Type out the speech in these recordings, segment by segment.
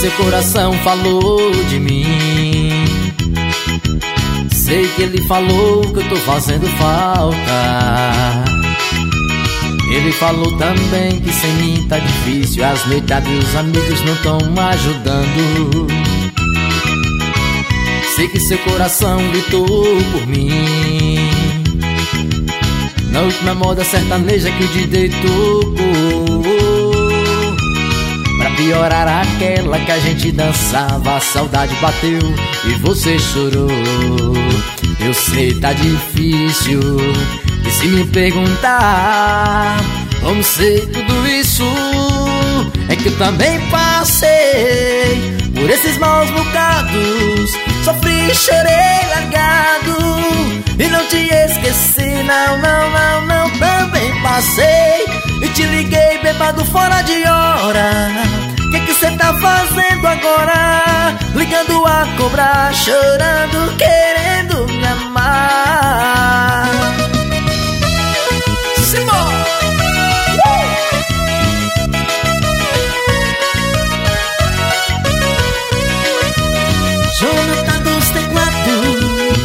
seu coração falou de mim. Sei que ele falou que eu tô fazendo falta. Ele falou também que sem mim tá difícil. As noitadas e os amigos não tão ajudando. Sei que seu coração gritou por mim. Na última moda sertaneja que o DJ tocou, pra piorar aquela que a gente dançava, a saudade bateu e você chorou. Eu sei, tá difícil, e se me perguntar como sei tudo isso, é que eu também passei por esses maus bocados. Sofri, chorei largado e não te esqueci, não, não, não, não. Também passei e te liguei bêbado fora de hora. Que cê tá fazendo agora? Ligando a cobrar, chorando, querendo me amar. Simbora! Jonathan dos teclados.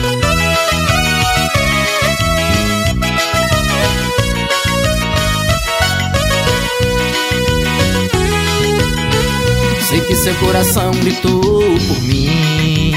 Sei que seu coração gritou por mim.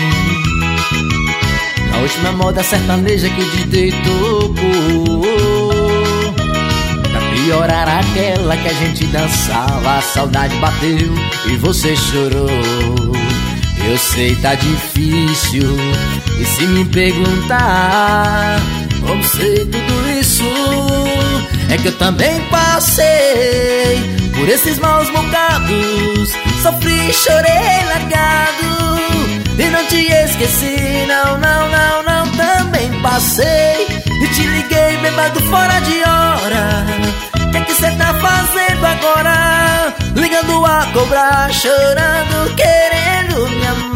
Na última moda sertaneja que o DJ tocou, pra piorar aquela que a gente dançava, a saudade bateu e você chorou. Eu sei, tá difícil, e se me perguntar como sei tudo isso, é que eu também passei por esses maus bocados. Sofri, chorei largado e não te esqueci, não, não, não, não. Também passei e te liguei bêbado fora de hora. Que cê tá fazendo agora? Ligando a cobrar, chorando, querendo me amar.